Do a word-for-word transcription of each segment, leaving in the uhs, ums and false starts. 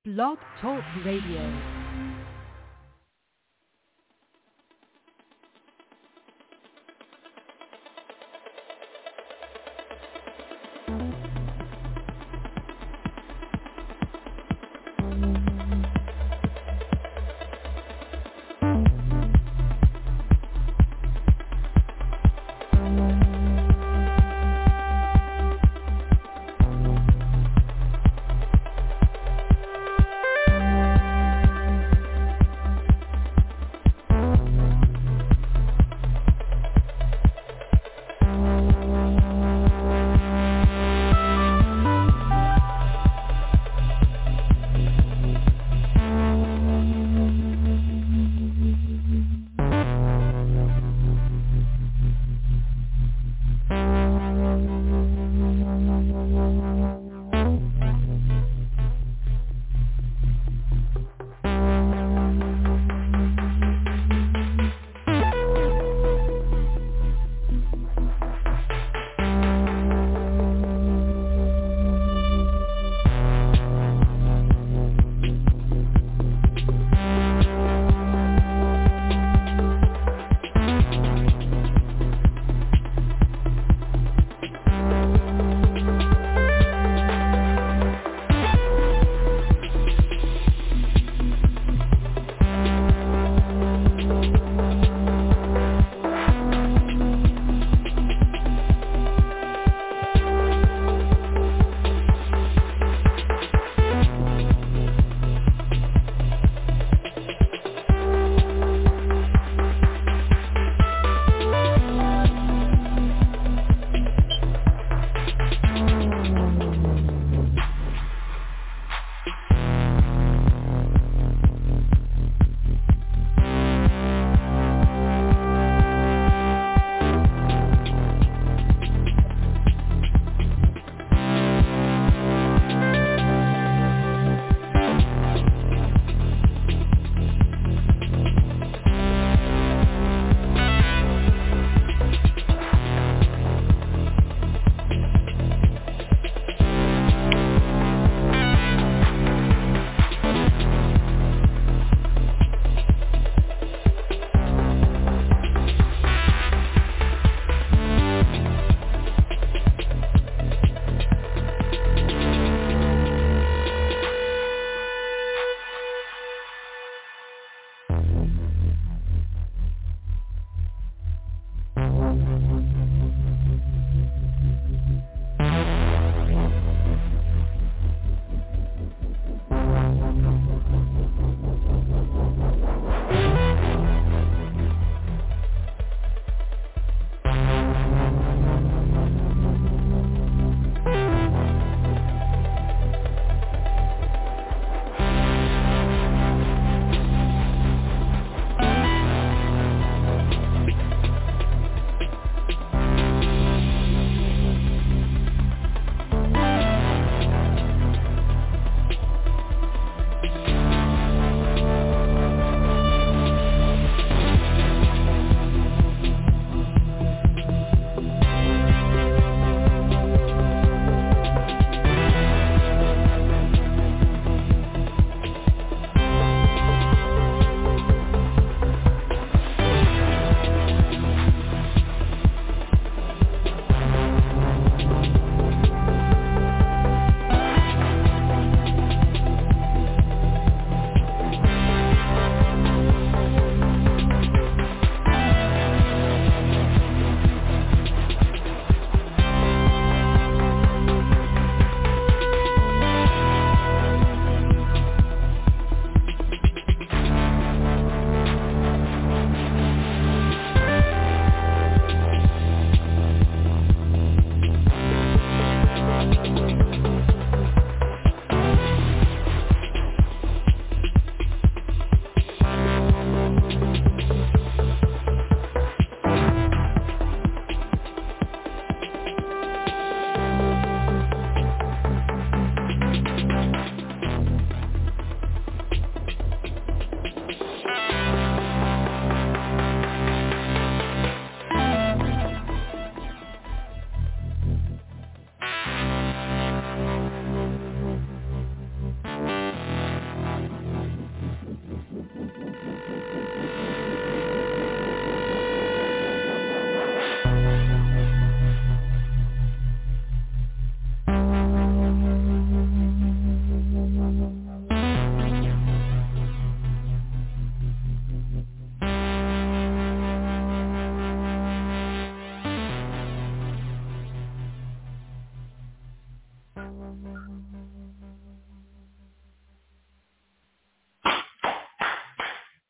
Blog Talk Radio.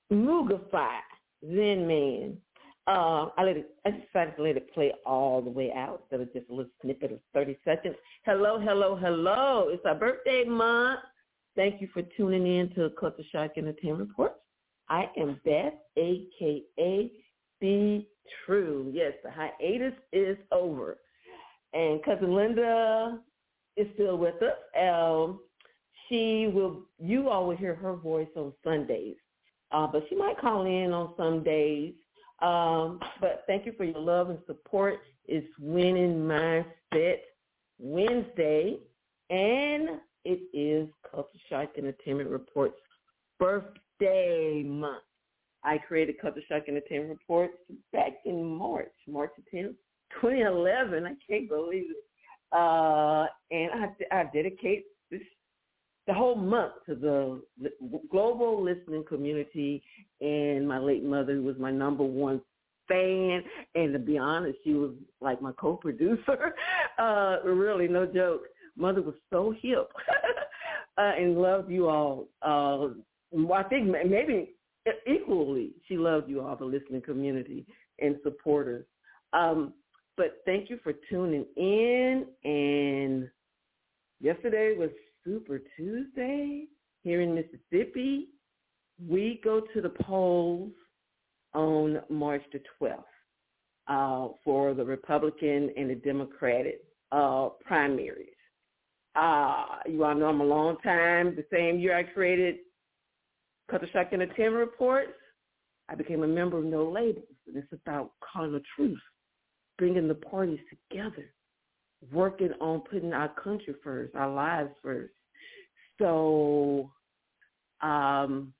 Mugafy, Zen Man. Uh, I let it, I decided to let it play all the way out instead of just a little snippet of thirty seconds. Hello, hello, hello. It's our birthday month. Thank you for tuning in to Culture Shock Entertainment Report. I am Beth, a k a. Be True. Yes, the hiatus is over. And Cousin Linda is still with us. Um, she will, you all will hear her voice on Sundays, uh, but she might call in on some days. Um, but thank you for your love and support. It's Winning Mindset Wednesday, and it is Culture Shock Entertainment Report's birthday month. I created Culture Shock Entertainment Reports back in March, March tenth, twenty eleven. I can't believe it. Uh, and I, I dedicate this the whole month to the global listening community and my late mother, who was my number one fan. And to be honest, she was like my co-producer. Uh, really, no joke. Mother was so hip uh, and loved you all. Uh, I think maybe equally she loved you all, the listening community and supporters. Um, but thank you for tuning in. And yesterday was Super Tuesday here in Mississippi. We go to the polls on March the twelfth uh, for the Republican and the Democratic uh, primaries. Uh, you all know I'm a long time. The same year I created Culture Shock Entertainment Reports, I became a member of No Labels. And it's about calling the truth, bringing the parties together, working on putting our country first, our lives first. So, um,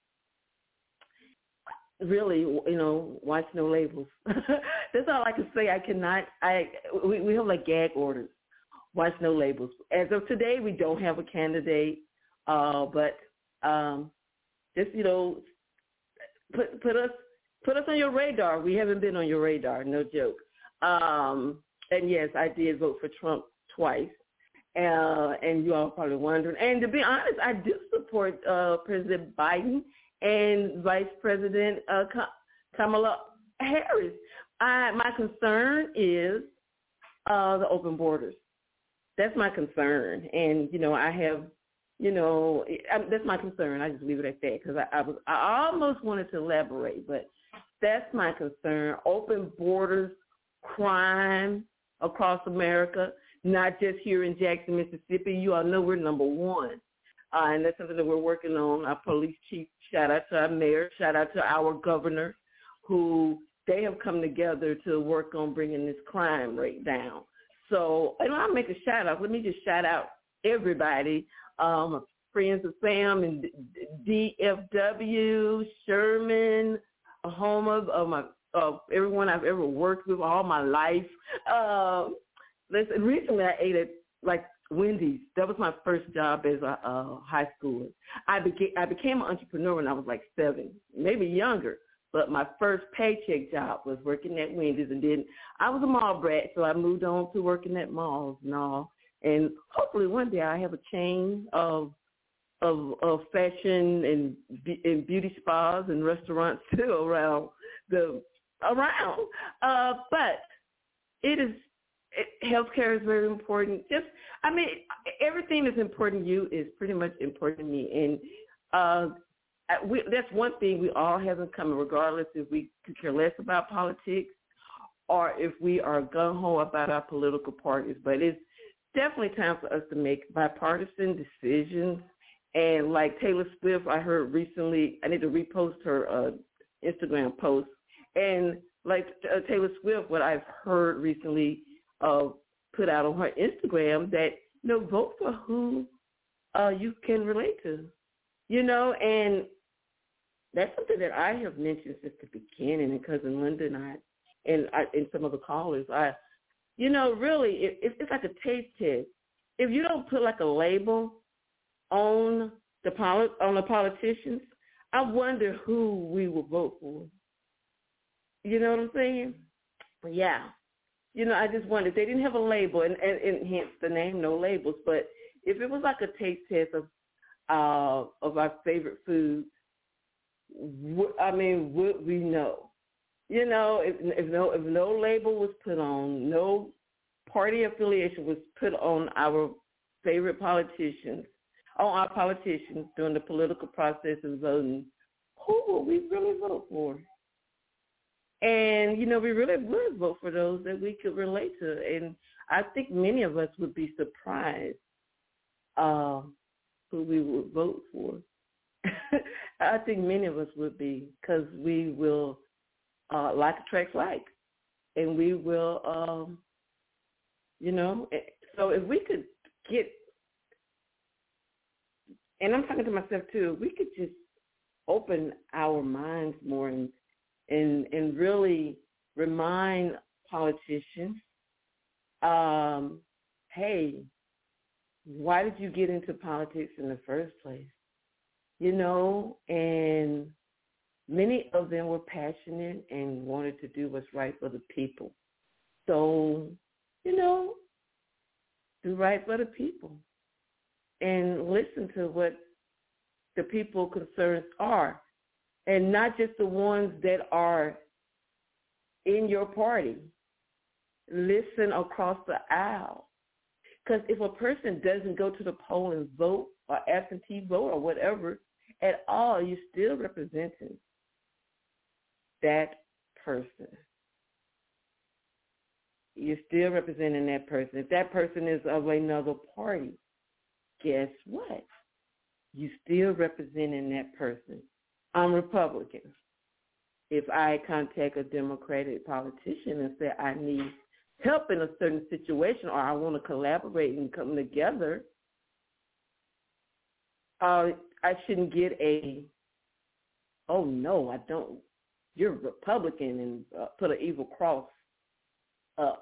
really, you know, watch No Labels. That's all I can say. I cannot, I, we, we have like gag orders. Watch No Labels. As of today, we don't have a candidate, uh, but um, just, you know, put put us put us on your radar. We haven't been on your radar, no joke. Um, and yes, I did vote for Trump twice. Uh, and you all are probably wondering. And to be honest, I do support uh, President Biden and Vice President uh, Kamala Harris. I, my concern is uh, the open borders. That's my concern. And, you know, I have, you know, I, that's my concern. I just leave it at that because I, I, was, I almost wanted to elaborate, but that's my concern. Open borders, crime across America, not just here in Jackson, Mississippi. You all know we're number one. Uh, and that's something that we're working on. Our police chief, shout out to our mayor, shout out to our governor, who they have come together to work on bringing this crime rate down. So, and I'll make a shout out. Let me just shout out everybody, um, friends of Sam and D F W, Sherman, a home of, of my of everyone I've ever worked with all my life. Um, listen, recently I ate at like Wendy's. That was my first job as a uh, high schooler. I became I became an entrepreneur when I was like seven, maybe younger. But my first paycheck job was working at Wendy's, and then I was a mall brat, so I moved on to working at malls and all. And hopefully one day I have a chain of of, of fashion and, and beauty spas and restaurants too around the around. Uh, but it is it, healthcare is very important. Just I mean everything that's important to you is pretty much important to me, and uh, We, that's one thing we all have in common, regardless if we could care less about politics or if we are gung-ho about our political parties. But it's definitely time for us to make bipartisan decisions. And like Taylor Swift, I heard recently, I need to repost her uh, Instagram post. And like uh, Taylor Swift, what I've heard recently uh, put out on her Instagram, that, you know, vote for who uh, you can relate to, you know, and that's something that I have mentioned since the beginning, and Cousin Linda and I, and, I, and some of the callers. I, you know, really, it, it's like a taste test. If you don't put like a label on the poli- on the politicians, I wonder who we will vote for. You know what I'm saying? Yeah. You know, I just wonder if they didn't have a label, and, and, and hence the name No Labels. But if it was like a taste test of uh, of our favorite foods, I mean, would we know? You know, if, if no if no label was put on, no party affiliation was put on our favorite politicians, on our politicians during the political process of voting, who would we really vote for? And, you know, we really would vote for those that we could relate to. And I think many of us would be surprised uh, who we would vote for. I think many of us would be, because we will uh, like attracts like, and we will, um, you know, so if we could get, and I'm talking to myself too, if we could just open our minds more and and, and really remind politicians, um, hey, why did you get into politics in the first place? You know, and many of them were passionate and wanted to do what's right for the people. So, you know, do right for the people and listen to what the people concerns are, and not just the ones that are in your party. Listen across the aisle. Because if a person doesn't go to the poll and vote or absentee vote or whatever at all, you're still representing that person. You're still representing that person. If that person is of another party, guess what? You're still representing that person. I'm Republican. If I contact a Democratic politician and say I need help in a certain situation or I want to collaborate and come together, uh, I shouldn't get a, oh, no, I don't, you're a Republican, and uh, put an evil cross up.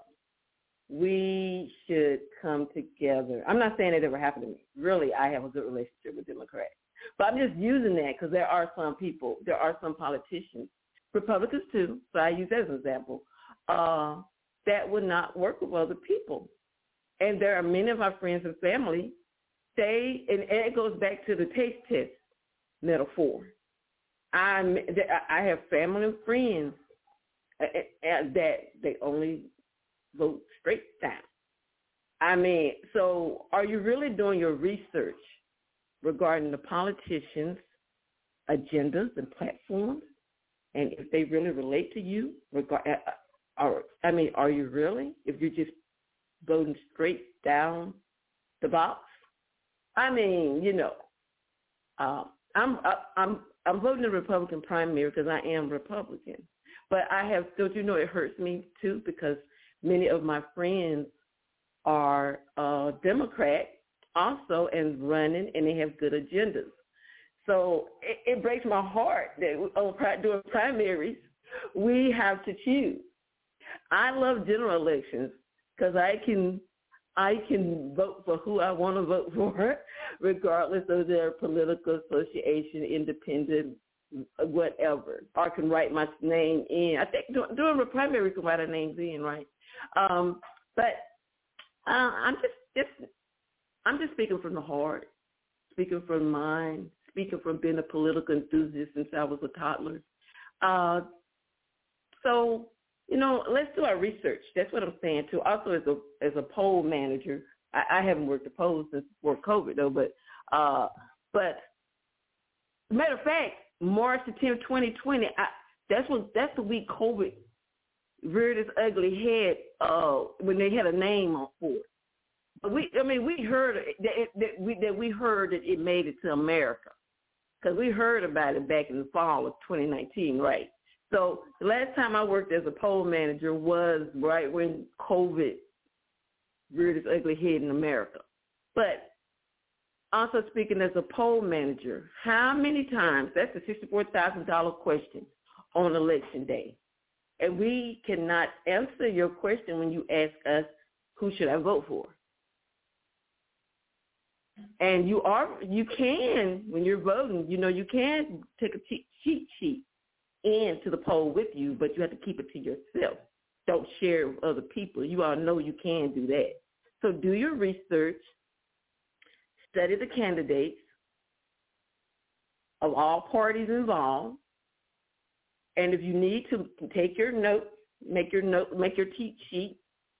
We should come together. I'm not saying it ever happened to me. Really, I have a good relationship with Democrats. But I'm just using that because there are some people, there are some politicians, Republicans too, so I use that as an example, uh, that would not work with other people. And there are many of our friends and family, they, and it goes back to the taste test metaphor. I'm, I have family and friends that they only vote straight down. I mean, so are you really doing your research regarding the politicians' agendas and platforms, and if they really relate to you? Regard, or, I mean, are you really? If you're just voting straight down the box? I mean, you know, uh, I'm I'm I'm voting the Republican primary because I am Republican, but I have. Don't you know it hurts me too, because many of my friends are uh, Democrat also and running, and they have good agendas. So it, it breaks my heart that on doing primaries, we have to choose. I love general elections because I can I can vote for who I want to vote for, regardless of their political association, independent, whatever. Or I can write my name in. I think during the primary we can write our names in, right? Um, but uh, I'm just, just I'm just speaking from the heart, speaking from mind, speaking from being a political enthusiast since I was a toddler. Uh, so, you know, let's do our research. That's what I'm saying too. Also, as a as a poll manager, I, I haven't worked the polls since before COVID though. But uh, but matter of fact, March the tenth, twenty twenty. I, that's what that's the week COVID reared its ugly head uh, when they had a name on for it. But we, I mean, we heard that, it, that we that we heard that it made it to America, because we heard about it back in the fall of twenty nineteen, right? So the last time I worked as a poll manager was right when COVID reared its ugly head in America. But also speaking as a poll manager, how many times, that's a sixty-four thousand dollars question on election day. And we cannot answer your question when you ask us, who should I vote for? And you are, you can, when you're voting, you know, you can take a cheat sheet into the poll with you, but you have to keep it to yourself. Don't share it with other people. You all know you can do that. So do your research, study the candidates of all parties involved, And if you need to take your notes, make your note, make your cheat sheet,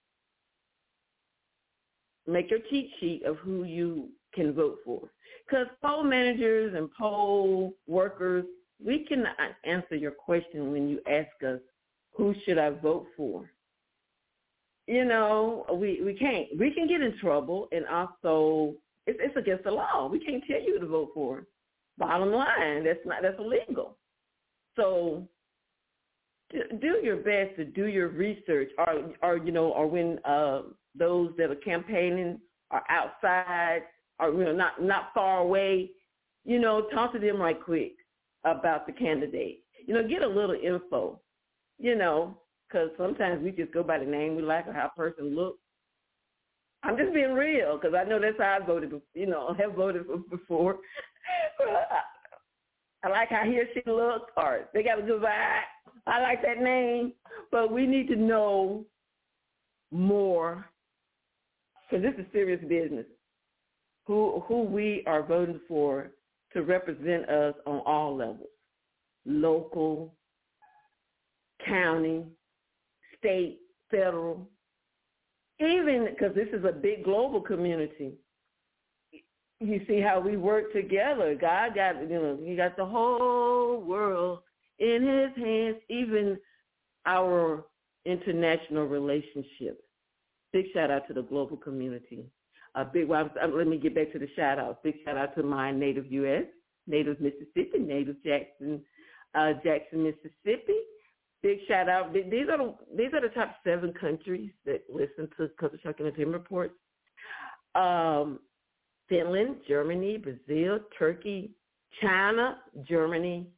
make your cheat sheet of who you can vote for. Because poll managers and poll workers, we cannot answer your question when you ask us, who should I vote for? You know, we, we can't. We can get in trouble, and also it's, it's against the law. We can't tell you who to vote for. Bottom line, that's not that's illegal. So do your best to do your research, or, or you know, or when uh, those that are campaigning are outside, or you know, not not far away, you know, talk to them right quick about the candidate. You know, get a little info. You know, because sometimes we just go by the name we like or how a person looks. I'm just being real because I know that's how I voted. You know, have voted before. I like how he or she looks, or they got a good vibe. I like that name, but we need to know more because this is serious business. Who who we are voting for to represent us on all levels, local, county, state, federal, even because this is a big global community. You see how we work together. God got, you know, he got the whole world in his hands, even our international relationships. Big shout out to the global community. A big, well, let me get back to the shout out. Big shout out to my native U S, native Mississippi, native Jackson, uh, Jackson, Mississippi. Big shout out. These are the, these are the top seven countries that listen to Culture Shock Entertainment Reports. Um, Finland, Germany, Brazil, Turkey, China, Germany.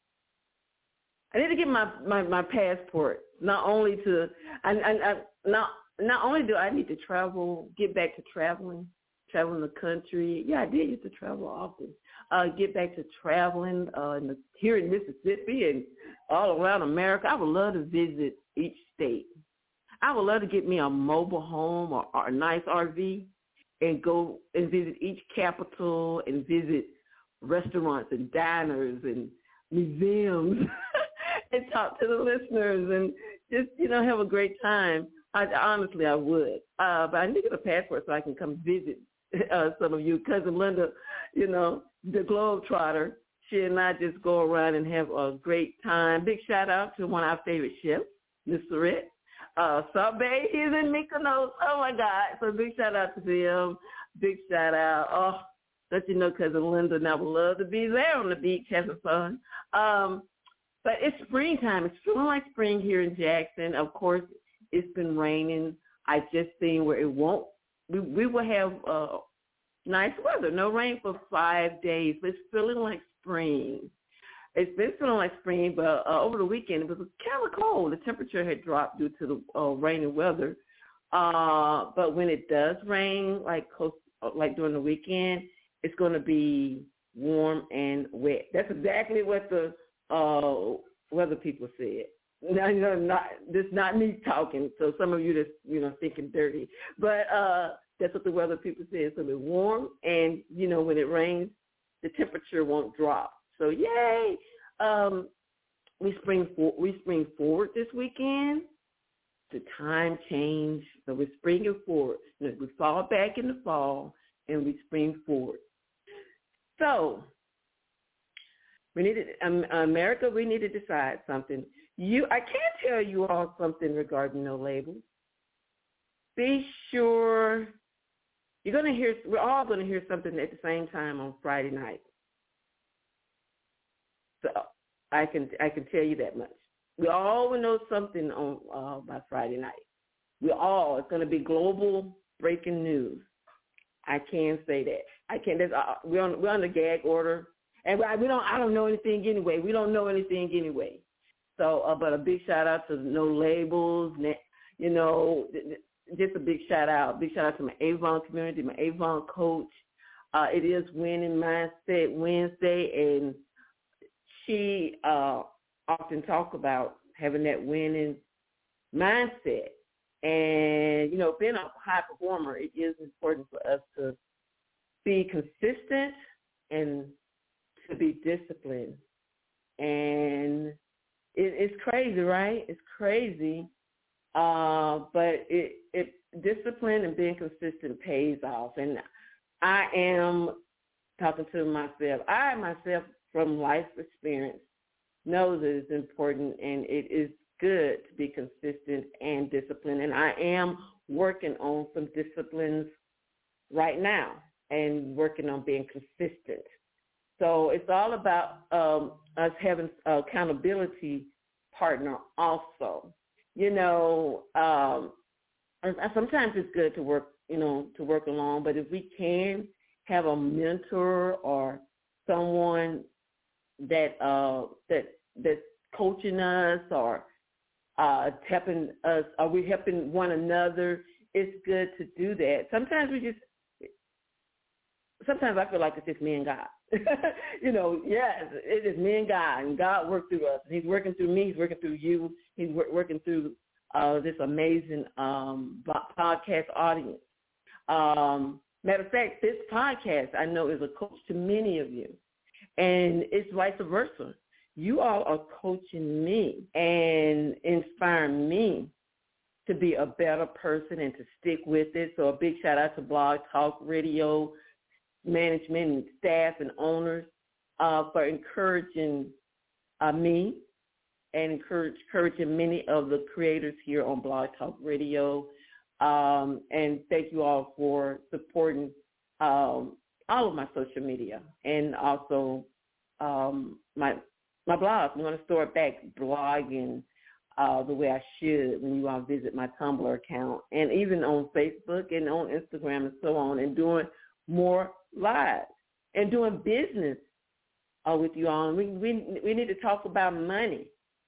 I need to get my, my, my passport. Not only to, I, I, I, not not only do I need to travel, get back to traveling, traveling the country. Yeah, I did used to travel often. Uh, get back to traveling uh, in the, here in Mississippi and all around America. I would love to visit each state. I would love to get me a mobile home or, or a nice R V and go and visit each capital and visit restaurants and diners and museums and talk to the listeners and just, you know, have a great time. I, honestly, I would. Uh, but I need to get a passport so I can come visit uh, some of you. Cousin Linda, you know, the Globetrotter, she and I just go around and have a great time. Big shout out to one of our favorite chefs, Miss Surette. Uh, Sabe, he's in Mykonos. Oh, my God. So big shout out to them. Big shout out. Oh, let you know, Cousin Linda and I would love to be there on the beach having fun. Um, but it's springtime. It's feeling like spring here in Jackson. Of course, it's been raining. I just seen where it won't. We, we will have uh, nice weather. No rain for five days. But it's feeling like spring. It's been feeling like spring, but uh, over the weekend it was kind of cold. The temperature had dropped due to the uh, rainy weather. Uh, but when it does rain, like close, like during the weekend, it's going to be warm and wet. That's exactly what the uh, weather people said. No, no, not this. Not me talking. So some of you just, you know, thinking dirty, but uh, that's what the weather people said. It's going to be warm, and you know, when it rains, the temperature won't drop. So yay! Um, we spring for, we spring forward this weekend. The time change, so we're springing forward. You know, we fall back in the fall, and we spring forward. So we need to, um, America. We need to decide something. You, I can't tell you all something regarding No Labels. Be sure you're going to hear. We're all going to hear something at the same time on Friday night. So I can I can tell you that much. We all will know something on uh, by Friday night. We all. It's going to be global breaking news. I can say that. I can. That's, uh, we're on we're on the gag order, and we don't. I don't know anything anyway. We don't know anything anyway. So, uh, but a big shout out to No Labels. You know, just a big shout out. Big shout out to my Avon community, my Avon coach. Uh, it is Winning Mindset Wednesday, and she uh, often talk about having that winning mindset. And, you know, being a high performer, it is important for us to be consistent and to be disciplined. And it, it's crazy, right? It's crazy, uh, but it, it discipline and being consistent pays off. And I am talking to myself. I myself, from life experience, know that it's important and it is good to be consistent and disciplined. And I am working on some disciplines right now and working on being consistent. So it's all about um, us having an accountability partner also. You know, um, sometimes it's good to work, you know, to work alone, but if we can have a mentor or someone that uh, that that's coaching us or uh, helping us, are we helping one another? It's good to do that. Sometimes we just, sometimes I feel like it's just me and God. You know, yes, it is me and God, and God worked through us. He's working through me. He's working through you. He's wor- working through uh, this amazing um, podcast audience. Um, matter of fact, this podcast I know is a coach to many of you, and it's vice versa. You all are coaching me and inspiring me to be a better person and to stick with it. So a big shout out to Blog Talk Radio management and staff and owners uh, for encouraging uh, me and encourage, encouraging many of the creators here on Blog Talk Radio. Um, and thank you all for supporting um, all of my social media and also um, my my blog. I'm going to start back blogging uh, the way I should when you all visit my Tumblr account and even on Facebook and on Instagram and so on, and doing more live and doing business uh, with you all. We, we we need to talk about money.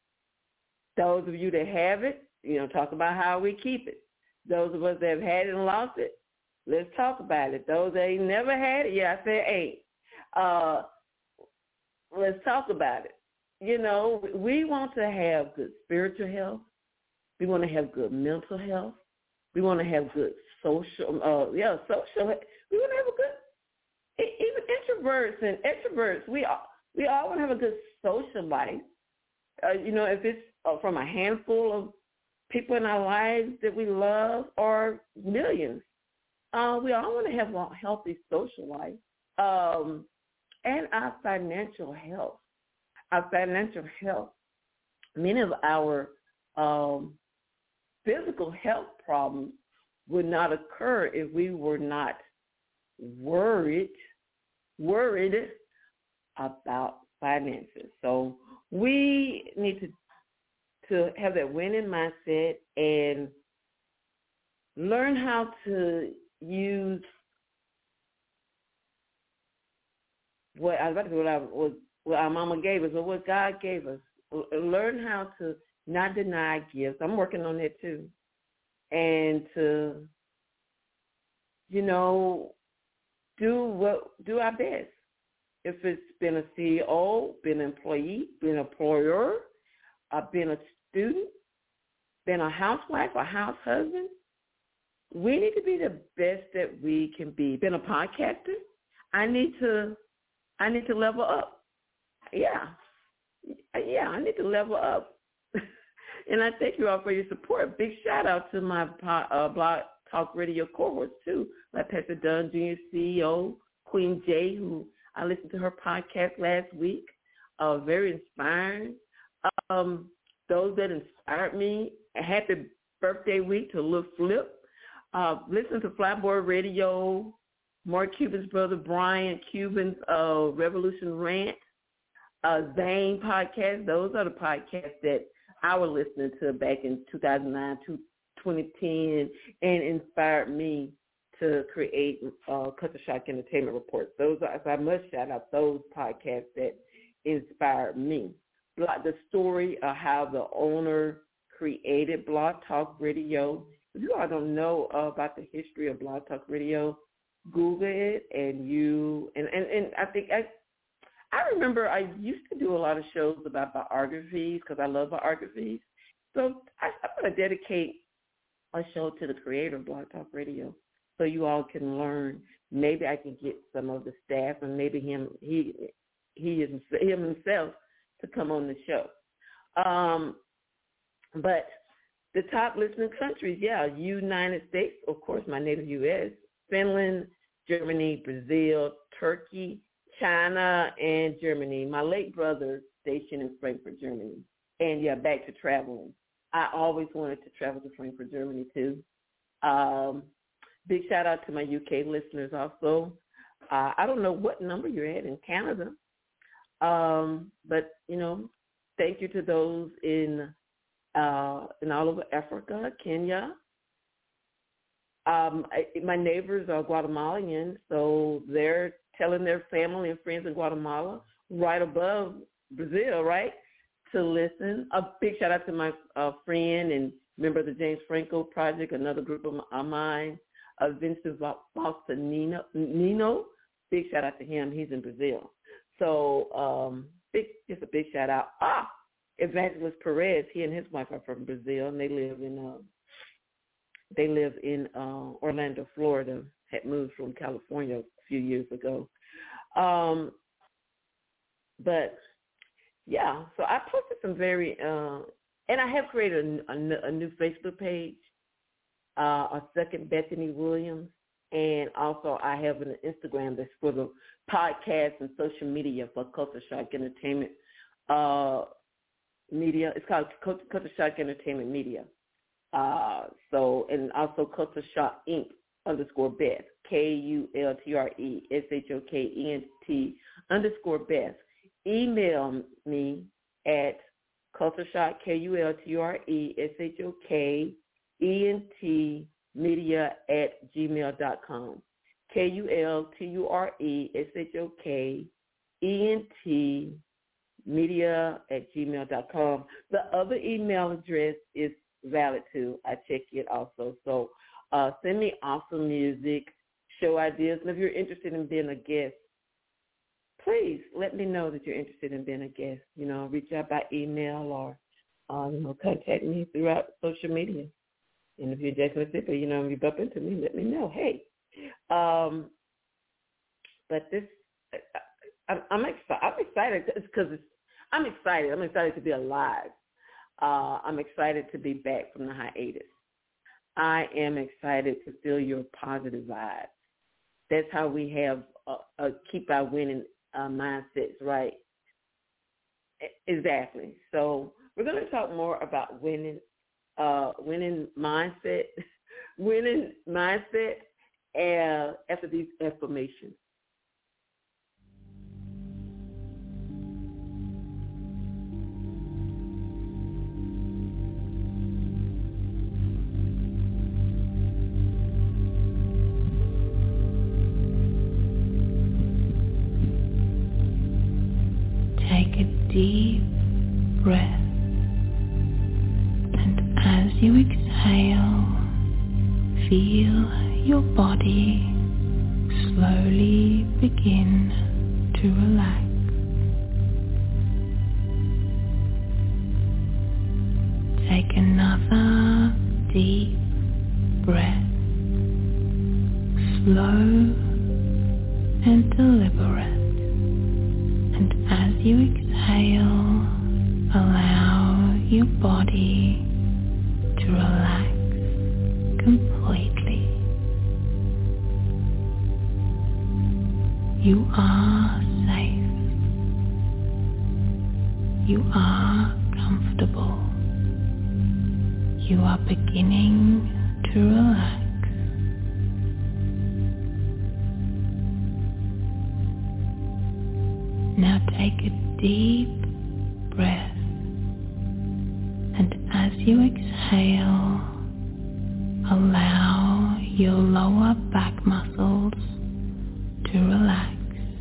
Those of you that have it, you know, talk about how we keep it. Those of us that have had it and lost it, let's talk about it. Those that ain't never had it, yeah, I said ain't. Uh, let's talk about it. You know, we want to have good spiritual health. We want to have good mental health. We want to have good social, uh, yeah, social health. We want to have a good, even introverts and extroverts, we all, we all want to have a good social life. Uh, you know, if it's uh, from a handful of people in our lives that we love or millions, uh, we all want to have a healthy social life. Um, and our financial health. Our financial health, many of our um, physical health problems would not occur if we were not worried, worried about finances. So we need to to have that winning mindset and learn how to use what I was about to say what I was what our mama gave us or what God gave us. Learn how to not deny gifts. I'm working on that too. And to, you know, do what do our best. If it's been a C E O, been an employee, been an employer, uh, been a student, been a housewife, a house husband, we need to be the best that we can be. Been a podcaster, I need to I need to level up. Yeah, yeah, I need to level up. And I thank you all for your support. Big shout out to my uh, Blog Talk Radio cohorts too, like Pastor Dunn Junior C E O, Queen J, who I listened to her podcast last week. Uh, very inspiring. Um, those that inspired me, a happy birthday week to Lil Flip. Uh, listen to Flyboy Radio, Mark Cuban's brother Brian Cuban's uh, Revolution Rant, uh, Zane podcast. Those are the podcasts that I was listening to back in two thousand nine, twenty ten, and inspired me to create uh, Culture Shock Entertainment Reports. Those are, so I must shout out those podcasts that inspired me. The story of how the owner created Blog Talk Radio. If you all don't know uh, about the history of Blog Talk Radio, Google it, and you, and, and, and I think, I I remember I used to do a lot of shows about biographies because I love biographies. So I, I'm going to dedicate a show to the creator of Blog Talk Radio so you all can learn. Maybe I can get some of the staff and maybe him, he, he is, him himself to come on the show. Um, but the top listening countries, yeah, United States, of course, my native U S, Finland, Germany, Brazil, Turkey, China, and Germany. My late brother stationed in Frankfurt, Germany. And, yeah, back to traveling. I always wanted to travel to Frankfurt, Germany, too. Um, big shout-out to my U K listeners also. Uh, I don't know what number you're at in Canada, um, but, you know, thank you to those in uh, in all over Africa, Kenya. Um, I, my neighbors are Guatemalans, so they're telling their family and friends in Guatemala, right above Brazil, right, to listen. A big shout-out to my uh, friend and member of the James Franco Project, another group of uh, mine, uh, Vincent Valsanino. Nino. Big shout-out to him. He's in Brazil. So um, big, just a big shout-out. Ah, Evangelist Perez, he and his wife are from Brazil, and they live in uh, they live in uh, Orlando, Florida. Had moved from California a few years ago. Um, but, yeah, so I posted some very, uh, and I have created a, a, a new Facebook page, uh, a second Bethany Williams, and also I have an Instagram that's for the podcast and social media for Culture Shock Entertainment uh, Media. It's called Culture Shock Entertainment Media. Uh, so, and also Culture Shock Inc underscore Beth, K U L T R E S H O K E N T underscore Beth. Email me at Culture Shock, K U L T R E S H O K E N T media at gmail dot com. K U L T U R E S H O K E N T media at gmail dot com. The other email address is valid too. I check it also. So uh, send me awesome music, show ideas, and if you're interested in being a guest, please let me know that you're interested in being a guest. You know, reach out by email or uh, you know, contact me throughout social media. And if you're Jackson, Mississippi, you know, if you bump into me, let me know. Hey, um, but this, I, I'm excited. I'm excited because it's, I'm excited. I'm excited to be alive. Uh, I'm excited to be back from the hiatus. I am excited to feel your positive vibes. That's how we have uh, uh, keep our winning uh, mindsets, right? Exactly. So we're going to talk more about winning, uh, winning mindset, winning mindset, uh, after these affirmations. Deep breath, and as you exhale, feel your body slowly begin to relax. Take another deep breath, slow and deliberate. And as you exhale, allow your body to relax completely. You are safe. You are comfortable. You are beginning to relax. Now take a deep breath, and as you exhale, allow your lower back muscles to relax.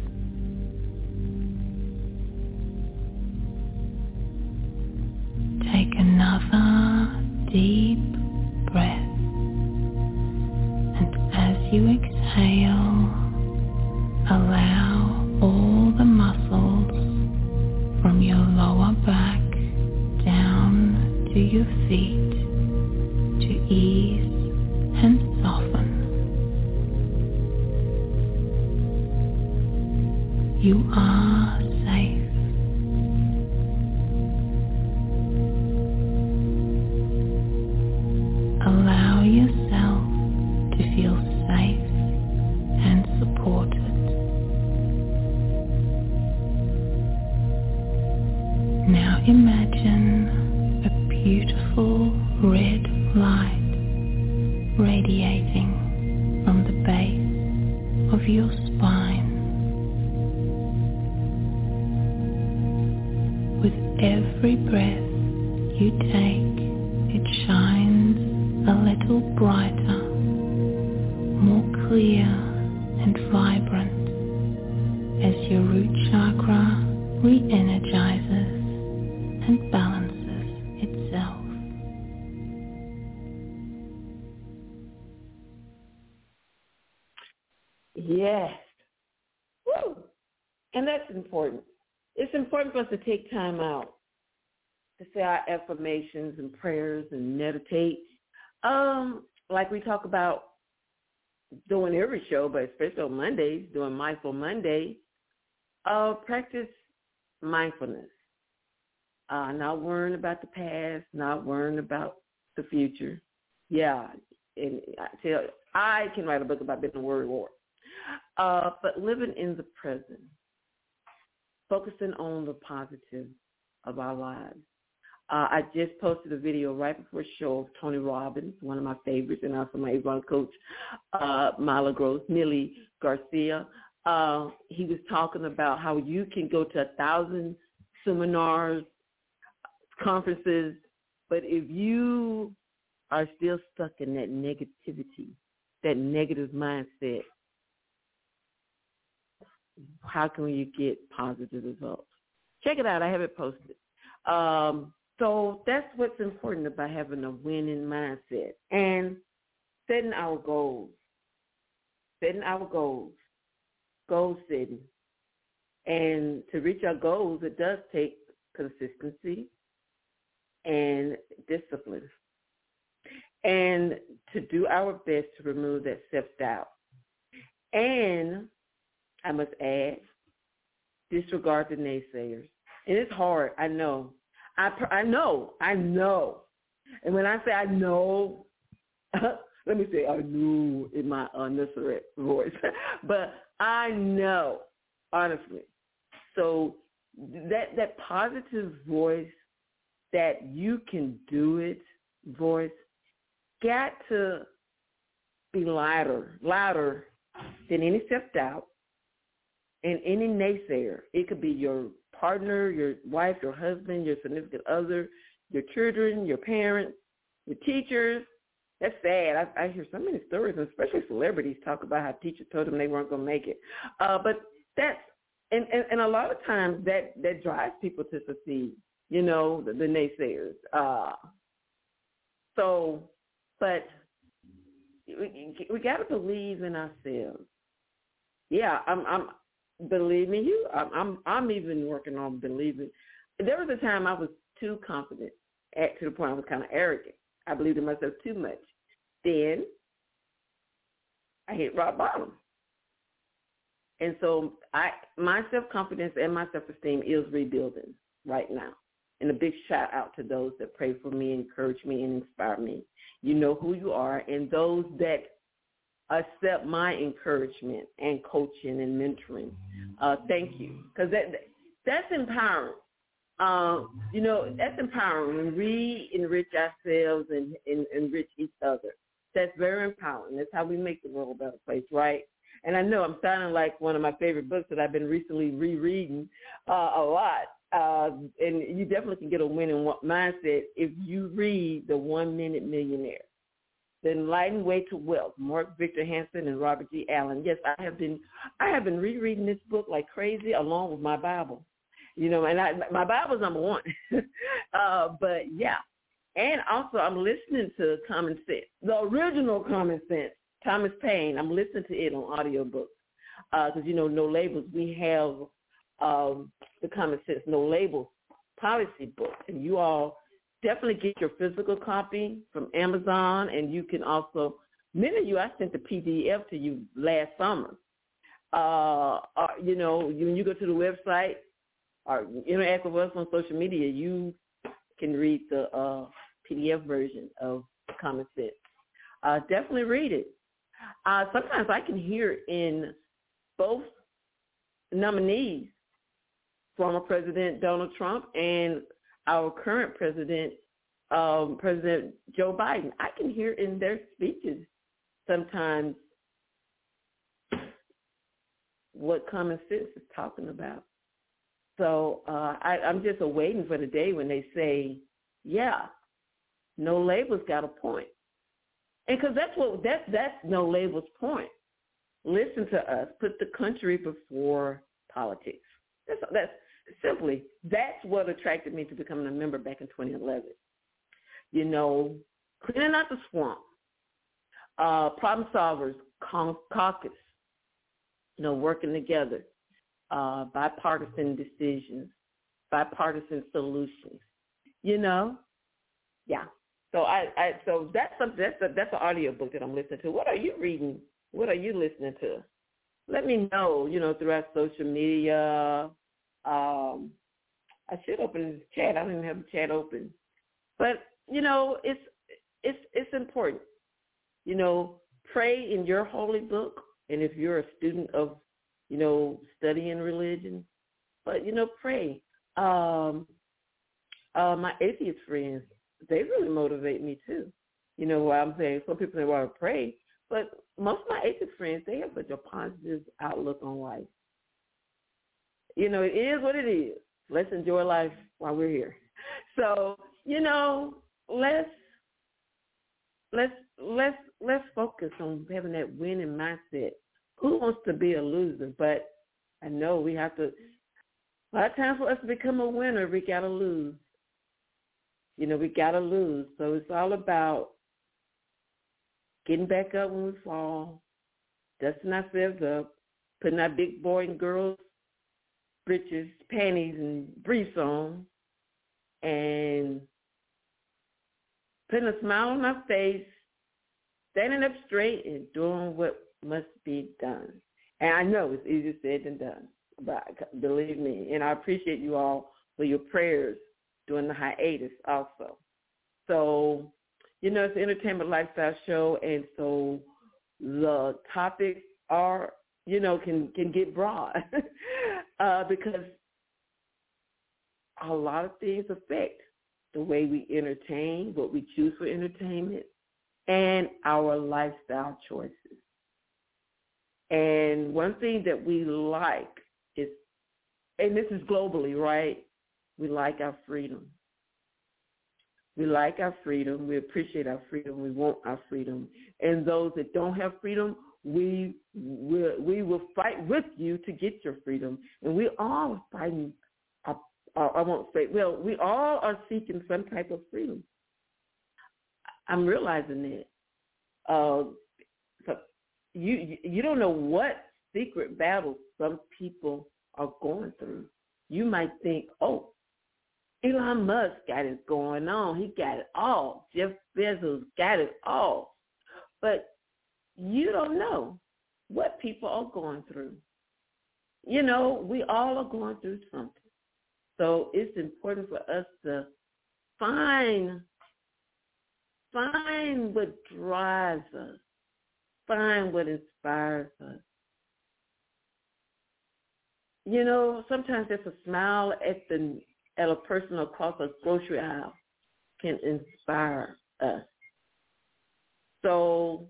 Take another deep breath, and as you exhale, allow all the muscles from your lower back down to your feet to ease and soften. You are safe. Now imagine a beautiful red light radiating from the base of your spine. With every breath you take, it shines a little brighter, more clear and vibrant as your root chakra re-energizes and balances itself. Yes. Woo. And that's important. It's important for us to take time out to say our affirmations and prayers and meditate. Um, like we talk about doing every show, but especially on Mondays, doing Mindful Monday, uh, practice mindfulness. Uh, not worrying about the past, not worrying about the future. Yeah, and I tell you, I can write a book about being a worry ward. Uh, but living in the present, focusing on the positive of our lives. Uh, I just posted a video right before the show of Tony Robbins, one of my favorites, and also my Avon coach, uh, Mila Gross, Millie Garcia. Uh, he was talking about how you can go to a thousand seminars, conferences, but if you are still stuck in that negativity, that negative mindset, how can you get positive results? Check it out. I have it posted. Um, so that's what's important about having a winning mindset and setting our goals, setting our goals, goal setting. And to reach our goals, it does take consistency and discipline. And to do our best to remove that self-doubt. And I must add, disregard the naysayers. And it's hard, I know. I, I know, I know. And when I say I know, let me say I know in my unnecessary voice. But I know, honestly. So that that positive voice, that you can do it voice, got to be louder, louder than any self-doubt and any naysayer. It could be your partner, your wife, your husband, your significant other, your children, your parents, your teachers. That's sad. I, I hear so many stories, and especially celebrities talk about how teachers told them they weren't going to make it. Uh, but that's, and, and, and a lot of times that, that drives people to succeed, you know, the, the naysayers. Uh, so, but we, we got to believe in ourselves. Yeah, I'm, I'm, believe me, you, I'm, I'm, I'm even working on believing. There was a time I was too confident, at, to the point I was kind of arrogant. I believed in myself too much. Then I hit rock bottom. And so I, my self-confidence and my self-esteem is rebuilding right now. And a big shout out to those that pray for me, encourage me, and inspire me. You know who you are. And those that accept my encouragement and coaching and mentoring, uh, thank you. Because that, that's empowering. Um, you know, that's empowering when we enrich ourselves and, and enrich each other. That's very empowering. That's how we make the world a better place, right? And I know I'm sounding like one of my favorite books that I've been recently rereading uh, a lot. Uh, and you definitely can get a winning mindset if you read The One Minute Millionaire, The Enlightened Way to Wealth, Mark Victor Hansen and Robert G. Allen. Yes, I have been I have been rereading this book like crazy along with my Bible. You know, and I, my Bible's number one. uh, but, yeah. And also I'm listening to Common Sense, the original Common Sense, Thomas Paine. I'm listening to it on audiobooks because, uh, you know, No Labels, we have um, the Common Sense No Labels policy book. And you all definitely get your physical copy from Amazon. And you can also, many of you, I sent the P D F to you last summer. Uh, uh, you know, when you go to the website, or interact with us on social media, you can read the uh, P D F version of Common Sense. Uh, definitely read it. Uh, sometimes I can hear in both nominees former President Donald Trump and our current president, um, President Joe Biden. I can hear in their speeches sometimes what common sense is talking about. So uh, I, I'm just waiting for the day when they say, yeah, No Labels got a point. And because that's what that's that's No Labels' point. Listen to us. Put the country before politics. That's that's simply that's what attracted me to becoming a member back in twenty eleven. You know, cleaning out the swamp, uh, problem solvers, caucus, you know, working together, uh, bipartisan decisions, bipartisan solutions. You know, yeah. So I, I so that's something that's a, that's an audio book that I'm listening to. What are you reading? What are you listening to? Let me know. You know, throughout social media. Um, I should open this chat. I don't even have the chat open, but you know, it's it's it's important. You know, pray in your holy book, and if you're a student of, you know, studying religion, but you know, pray. Um, uh, my atheist friends, they really motivate me too. You know, what I'm saying, some people say, well, I pray, but most of my atheist friends, they have such a positive outlook on life. You know, it is what it is. Let's enjoy life while we're here. So, you know, let's let's let's let's focus on having that winning mindset. Who wants to be a loser? But I know we have to. A lot of times for us to become a winner, we gotta lose. You know, we gotta lose. So it's all about getting back up when we fall, dusting ourselves up, putting our big boy and girls breeches, panties, and briefs on, and putting a smile on my face, standing up straight, and doing what must be done. And I know it's easier said than done, but believe me, and I appreciate you all for your prayers during the hiatus also. So, you know, it's an entertainment lifestyle show, and so the topics are, you know, can, can get broad uh, because a lot of things affect the way we entertain, what we choose for entertainment, and our lifestyle choices. And one thing that we like is, and this is globally, right? We like our freedom. We like our freedom. We appreciate our freedom. We want our freedom. And those that don't have freedom, we will, we will fight with you to get your freedom. And we all are fighting, uh, I won't say, well, we all are seeking some type of freedom. I'm realizing that. Uh, so you you don't know what secret battles some people are going through. You might think, oh, Elon Musk got it going on. He got it all. Jeff Bezos got it all. But you don't know what people are going through. You know, we all are going through something. So it's important for us to find, find what drives us, find what inspires us. You know, sometimes just a smile at the at a person across a grocery aisle can inspire us. So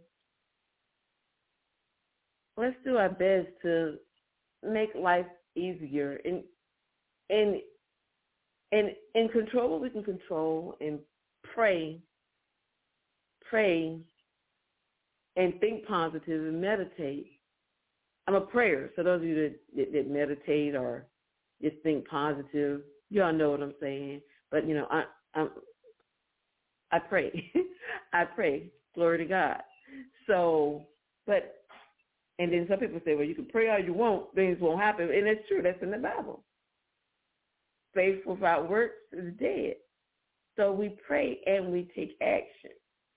let's do our best to make life easier and and and and control what we can control, and pray, pray, and think positive and meditate. I'm a prayer, so those of you that, that, that meditate or just think positive, you all know what I'm saying. But you know, I I'm, I pray, I pray, glory to God. So, but and then some people say, well, you can pray all you want, things won't happen, and that's true. That's in the Bible. Faith without works is dead. So we pray and we take action.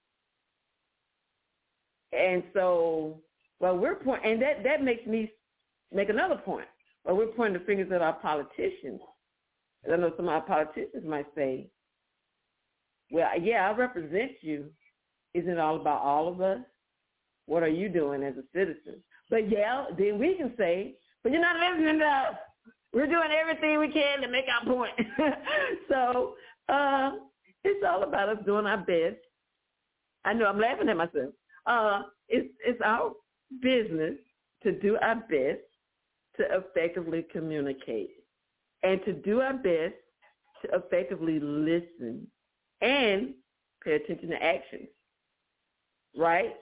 And so, well, we're point, and that, that makes me make another point. Well, we're pointing the fingers at our politicians. I know some of our politicians might say, well, yeah, I represent you. Isn't it all about all of us? What are you doing as a citizen? But, yeah, then we can say, but you're not listening to us. we're doing everything we can to make our point. So uh, it's all about us doing our best. I know I'm laughing at myself. Uh, it's it's our business to do our best to effectively communicate and to do our best to effectively listen and pay attention to actions, right?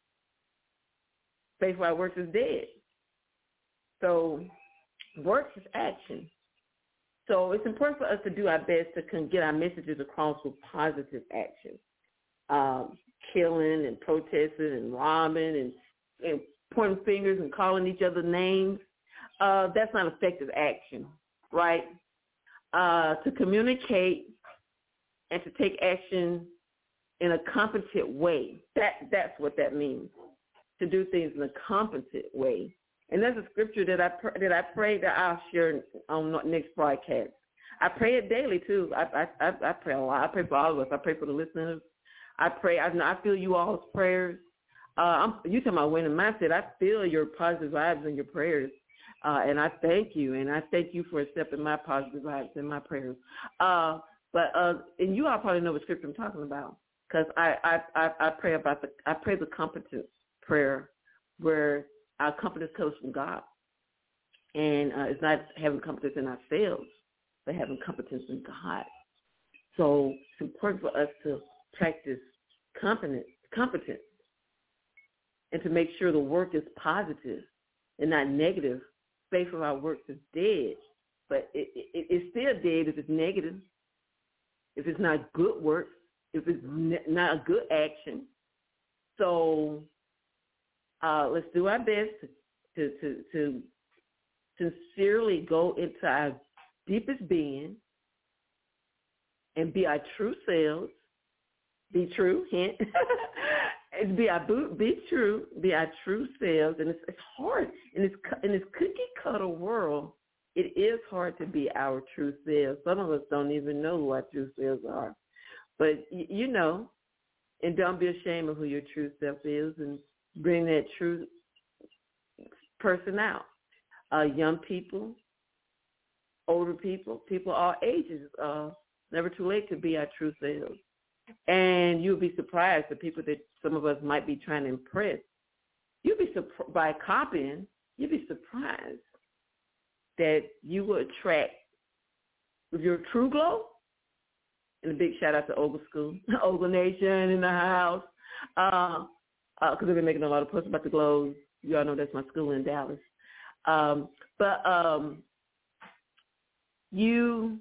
Faith without works is dead. So works is action. So it's important for us to do our best to get our messages across with positive action. Um, killing and protesting and robbing and, and pointing fingers and calling each other names, uh, that's not effective action, right? Uh, to communicate and to take action in a competent way, that that's what that means, to do things in a competent way. And there's a scripture that I pr- that I pray that I'll share on next broadcast. I pray it daily, too. I, I, I pray a lot. I pray for all of us. I pray for the listeners. I pray. I, I feel you all's prayers. Uh, I'm, you talking about winning mindset. I feel your positive vibes and your prayers, uh, and I thank you. And I thank you for accepting my positive vibes and my prayers. Uh, but uh, and you all probably know what scripture I'm talking about, because I, I, I, I pray about the I pray the competence prayer, where our competence comes from God, and uh, it's not having competence in ourselves, but having competence in God. So it's important for us to practice competence, competence, and to make sure the work is positive and not negative. Faith of our works is dead, but it, it, it's still dead if it's negative, if it's not good work, if it's ne- not a good action. So uh, let's do our best to, to, to, to sincerely go into our deepest being and be our true selves. Be true, hint. be our be true, be our true selves, and it's, it's hard in this in this cookie cutter world. It is hard to be our true selves. Some of us don't even know who our true selves are, but y- you know, and don't be ashamed of who your true self is, and bring that true person out. Uh, young people, older people, people all ages. Uh, never too late to be our true selves. And you'll be surprised the people that some of us might be trying to impress. You'll be surprised by copying. You'll be surprised that you will attract with your true glow. And a big shout out to Ogle School, Ogle Nation in the house, because uh, uh, they've been making a lot of posts about the glows. You all know that's my school in Dallas. Um, but um, you.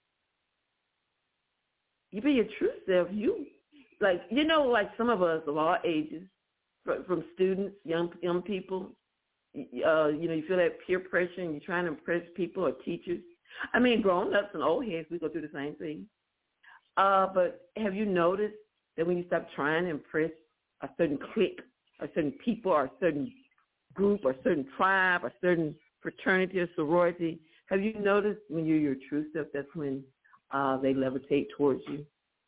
You be your true self. You, like, you know, like some of us of all ages, from, from students, young young people, uh, you know, you feel that peer pressure and you're trying to impress people or teachers. I mean, grown-ups and old heads, we go through the same thing. Uh, but have you noticed that when you stop trying to impress a certain clique, or certain people, or a certain group, or a certain tribe, or a certain fraternity or sorority, have you noticed when you're your true self, that's when Uh, they levitate towards you.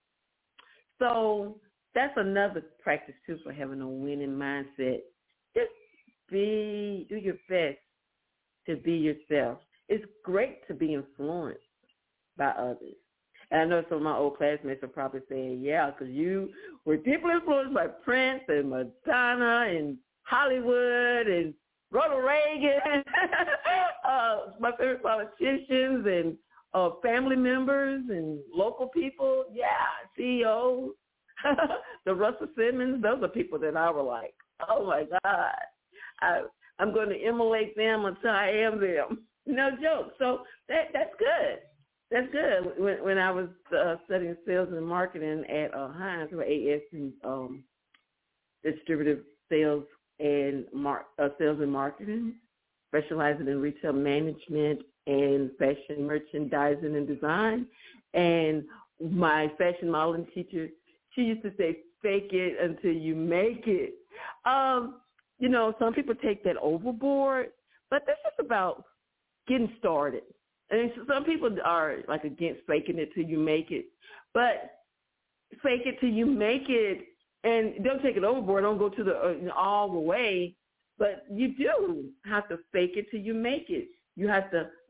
So that's another practice, too, for having a winning mindset. Just be, do your best to be yourself. It's great to be influenced by others. And I know some of my old classmates are probably saying, yeah, because you were deeply influenced by Prince and Madonna and Hollywood and Ronald Reagan, uh, my favorite politicians and Uh, family members and local people, yeah, C E Os, the Russell Simmons, those are people that I were like, oh, my God, I, I'm going to emulate them until I am them. No joke. So that that's good. That's good. When, when I was uh, studying sales and marketing at uh, Heinz, or A S, and um, distributive sales and mar- uh, sales and marketing, specializing in retail management and fashion merchandising and design. And my fashion modeling teacher, she used to say, fake it until you make it. Um, you know, some people take that overboard, but that's just about getting started. And some people are like against faking it till you make it, but fake it till you make it, and don't take it overboard. Don't go to the uh, all the way, but you do have to fake it till you make it. You have to, like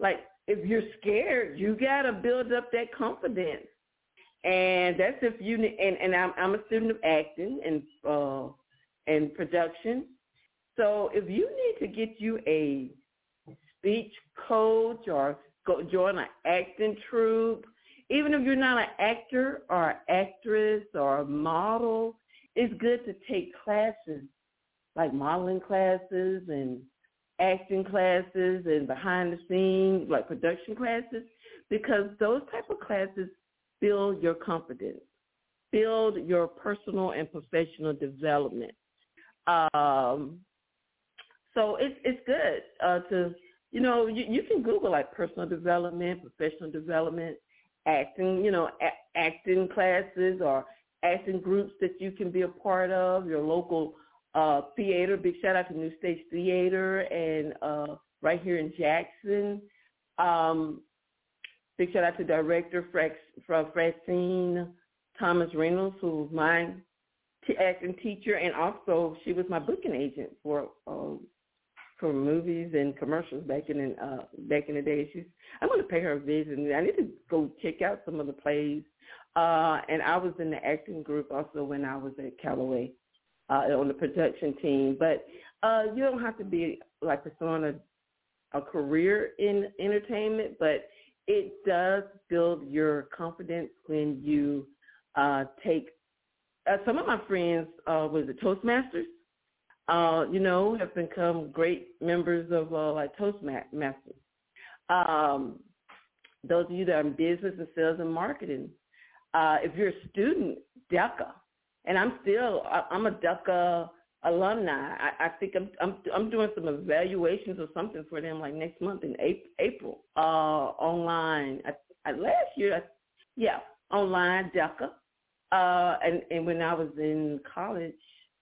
if you're scared, you got to build up that confidence. And that's if you, and, and I'm, I'm a student of acting and, uh, and production. So if you need to get you a speech coach or go join an acting troupe, even if you're not an actor or an actress or a model, it's good to take classes like modeling classes and acting classes and behind the scenes, like production classes, because those type of classes build your confidence, build your personal and professional development. Um, so it's it's good uh, to, you know, you, you can Google like personal development, professional development, acting, you know, a- acting classes or acting groups that you can be a part of, your local uh, theater. Big shout out to New Stage Theater and uh, right here in Jackson. Um, big shout out to director Frax, Francine Thomas Reynolds, who was my t- acting teacher, and also she was my booking agent for um, for movies and commercials back in uh, back in the day. She's, I'm going to pay her a visit. I need to go check out some of the plays. Uh, and I was in the acting group also when I was at Callaway uh, on the production team. But uh, you don't have to be like pursuing a, a career in entertainment, but it does build your confidence when you uh, take. Uh, some of my friends uh, was the Toastmasters. Uh, you know, have become great members of uh, like Toastmasters. Um, those of you that are in business and sales and marketing, uh, if you're a student, DECA, and I'm still, I'm a DECA alumni. I, I think I'm, I'm I'm doing some evaluations or something for them like next month in April, uh, online. I, I, last year, I, yeah, online DECA, uh, and and when I was in college.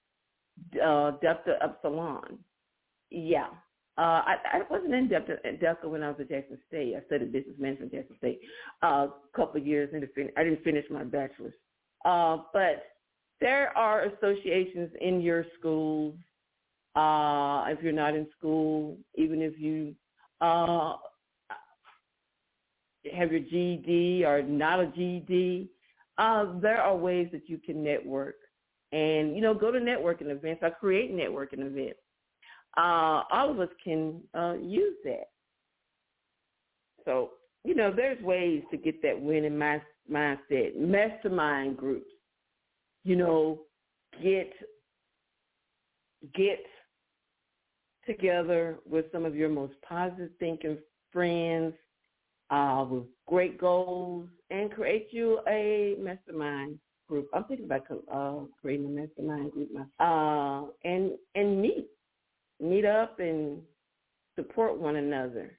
Uh, DECA Upsilon. Yeah. Uh, I, I wasn't in DECA, DECA when I was at Jackson State. I studied business management at Jackson State uh, a couple of years. Into fin- I didn't finish my bachelor's. Uh, but there are associations in your schools. Uh, if you're not in school, even if you uh, have your G E D or not a G E D, uh, there are ways that you can network. And, you know, go to networking events or create networking events. Uh, all of us can uh, use that. So, you know, there's ways to get that winning mind, mindset. Mastermind groups, you know, get get together with some of your most positive thinking friends uh, with great goals and create you a mastermind group. I'm thinking about uh, creating a mastermind group now. Uh, and and meet, meet up and support one another.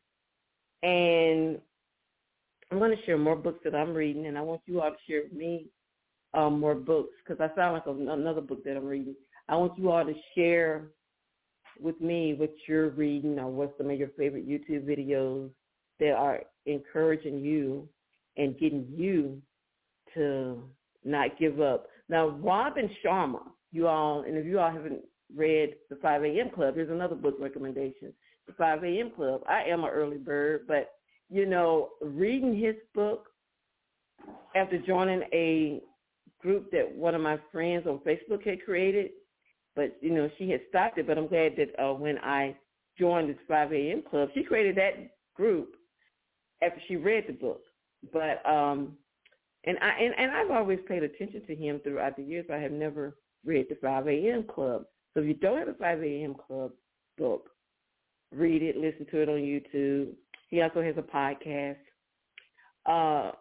And I'm going to share more books that I'm reading, and I want you all to share with me um, more books because I sound like another book that I'm reading. I want you all to share with me what you're reading or what some of your favorite YouTube videos that are encouraging you and getting you to not give up. Now, Robin Sharma, you all, and if you all haven't read The five a.m. Club, here's another book recommendation, The five a.m. Club. I am an early bird, but, you know, reading his book after joining a group that one of my friends on Facebook had created, but, you know, she had stopped it, but I'm glad that uh, when I joined this five a.m. Club, she created that group after she read the book. But, um, And I and, and I've always paid attention to him throughout the years. I have never read the five a.m. Club. So if you don't have the five a.m. Club book, read it, listen to it on YouTube. He also has a podcast, uh,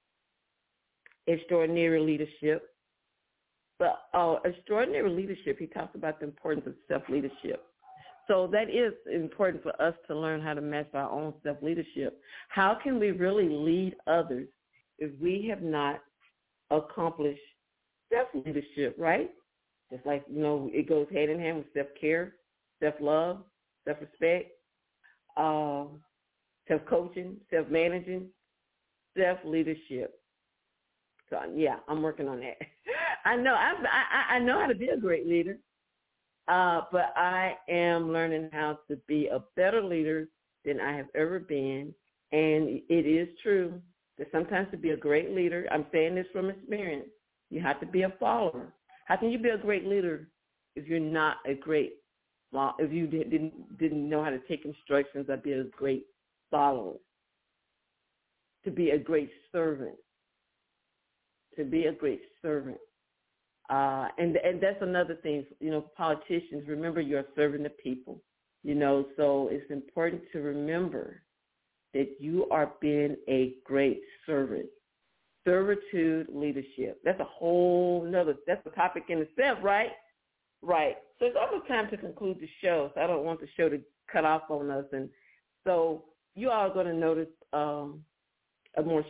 Extraordinary Leadership. But uh, Extraordinary Leadership, he talks about the importance of self-leadership. So that is important for us to learn how to master our own self-leadership. How can we really lead others if we have not accomplished self-leadership, right? Just like, you know, it goes hand in hand with self-care, self-love, self-respect, uh, self-coaching, self-managing, self-leadership. So, yeah, I'm working on that. I know I, I, I know how to be a great leader, uh, but I am learning how to be a better leader than I have ever been. And it is true that sometimes to be a great leader, I'm saying this from experience, you have to be a follower. How can you be a great leader if you're not a great, if you didn't didn't know how to take instructions or be a great follower? To be a great servant. To be a great servant. Uh, and and that's another thing, you know, politicians, remember you're serving the people, you know, so it's important to remember that you are being a great servant. Servitude leadership. That's a whole nother, that's a topic in itself, right? Right. So it's almost time to conclude the show, so I don't want the show to cut off on us. And so you all are going to notice um, a more,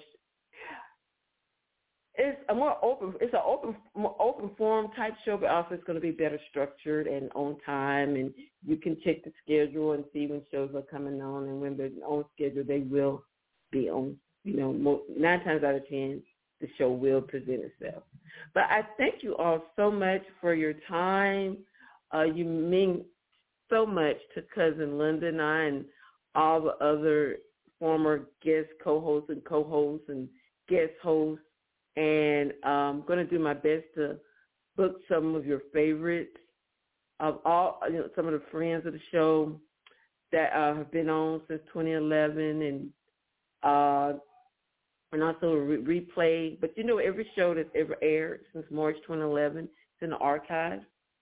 it's a more open, it's an open, more open forum type show, but also it's going to be better structured and on time, and you can check the schedule and see when shows are coming on, and when they're on schedule, they will be on. You know, most, nine times out of ten, the show will present itself. But I thank you all so much for your time. Uh, you mean so much to Cousin Linda and I and all the other former guest co-hosts and co-hosts and guest hosts. And I'm going to do my best to book some of your favorites of all, you know, some of the friends of the show that uh, have been on since twenty eleven, and uh, and also a re- replay. But, you know, every show that's ever aired since March twenty eleven is in the archive.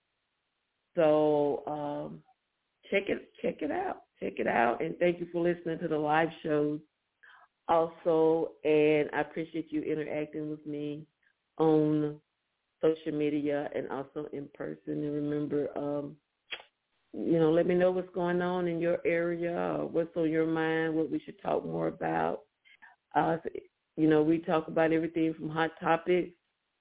So um, check it check it out. Check it out. And thank you for listening to the live shows also. And I appreciate you interacting with me on social media and also in person. And remember, um, you know, let me know what's going on in your area or what's on your mind, what we should talk more about. Uh, you know, we talk about everything from hot topics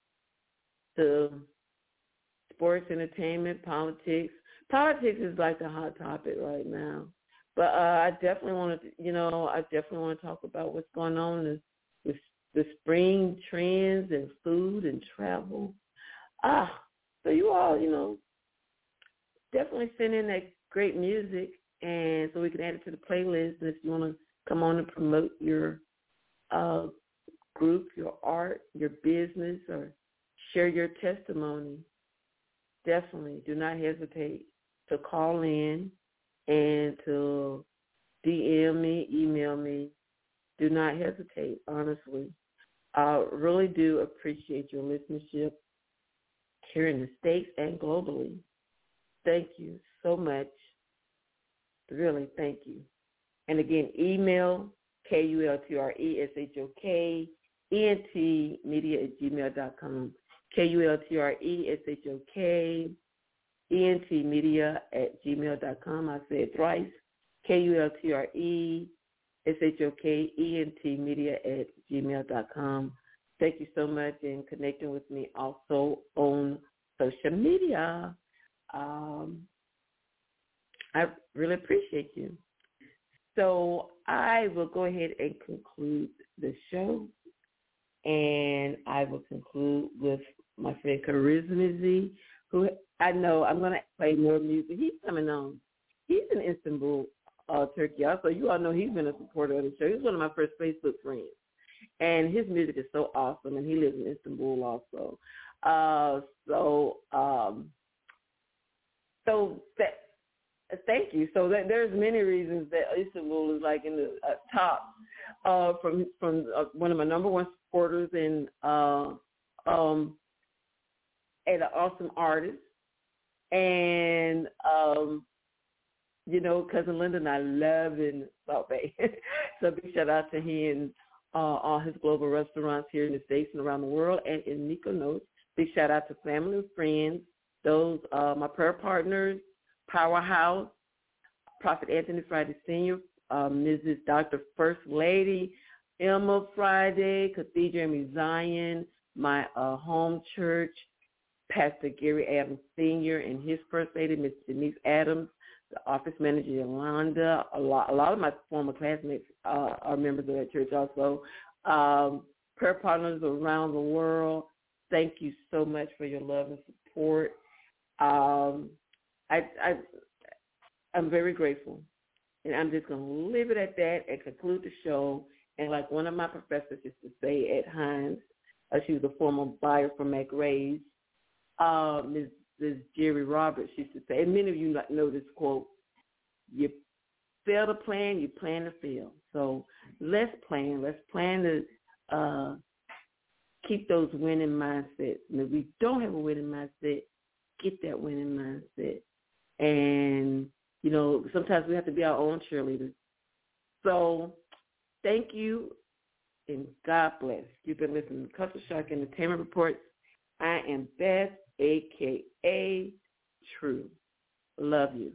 to sports, entertainment, politics. Politics is like the hot topic right now. But uh, I definitely want to, you know, I definitely want to talk about what's going on with the spring trends and food and travel. Ah, so you all, you know, definitely send in that great music, and so we can add it to the playlist. And if you want to come on and promote your uh, group, your art, your business, or share your testimony, definitely do not hesitate to call in and to D M me, email me. Do not hesitate, honestly. I really do appreciate your listenership here in the States and globally. Thank you so much. Really, thank you. And again, email K U L T R E S H O K E N T media at gmail dot com. K U L T R E S H O K E N T media at gmail dot com. I said thrice. K U L T R E S H O K E N T media at gmail dot com. Thank you so much in connecting with me also on social media. Um, I really appreciate you. So I will go ahead and conclude the show, and I will conclude with my friend Charisma Z, who I know I'm going to play more music. He's coming on. He's in Istanbul, uh, Turkey. Also, you all know he's been a supporter of the show. He's one of my first Facebook friends, and his music is so awesome, and he lives in Istanbul also. Uh, so, um, so that. Thank you. So that, there's many reasons that Istanbul is like in the uh, top uh, from from uh, one of my number one supporters and uh, um, and an awesome artist, and um, you know, Cousin Linda and I love in South Bay. So big shout out to him and uh, all his global restaurants here in the States and around the world, and in Mykonos. Big shout out to family and friends, those uh, my prayer partners. Powerhouse, Prophet Anthony Friday Senior, uh, Missus Doctor First Lady, Emma Friday, Cathedral Zion, my uh, home church, Pastor Gary Adams Senior and his First Lady, Miss Denise Adams, the office manager Yolanda. A lot, a lot of my former classmates uh, are members of that church also. Um, prayer partners around the world, thank you so much for your love and support. Um, I, I, I'm very grateful, And I'm just going to leave it at that and conclude the show. And like one of my professors used to say at Hines, uh, she was a former buyer for McRae's, uh, Miz Miz Jerry Roberts used to say, and many of you know this quote, you fail to plan, you plan to fail. So let's plan. Let's plan to uh, keep those winning mindsets. And if we don't have a winning mindset, get that winning mindset. And, you know, sometimes we have to be our own cheerleaders. So thank you, and God bless. You've been listening to Culture Shock Entertainment Reports. I am Beth, a k a. True. Love you.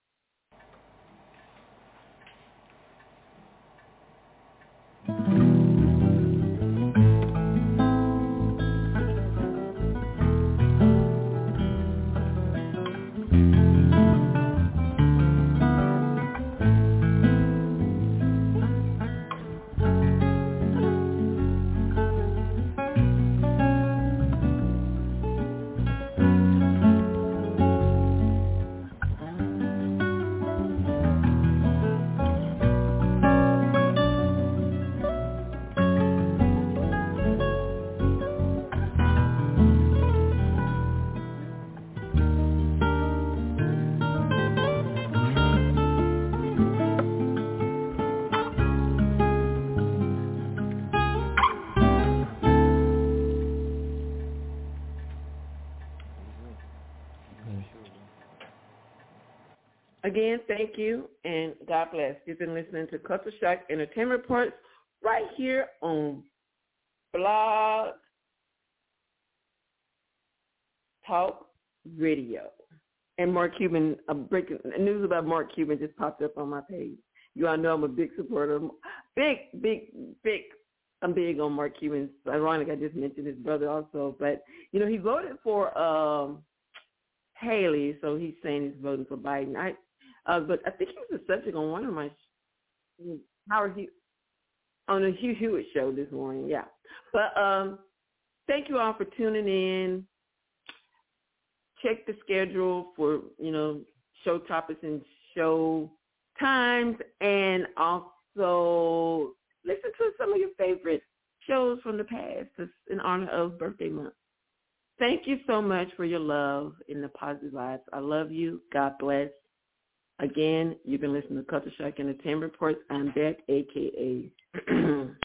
Again, thank you, and God bless. You've been listening to Culture Shock Entertainment Reports right here on Blog Talk Radio. And Mark Cuban, uh, breaking news about Mark Cuban just popped up on my page. You all know I'm a big supporter of, big, big, big, I'm big on Mark Cuban. It's ironic I just mentioned his brother also, but, you know, he voted for um, Haley, so he's saying he's voting for Biden. I Uh, but I think he was a subject on one of my Howard Hugh on the Hugh Hewitt show this morning. Yeah, but um, thank you all for tuning in. Check the schedule for you know show topics and show times, and also listen to some of your favorite shows from the past in honor of birthday month. Thank you so much for your love and the positive vibes. I love you. God bless. Again, you've been listening to Culture Shock Entertainment Reports. I'm Beth, a k a.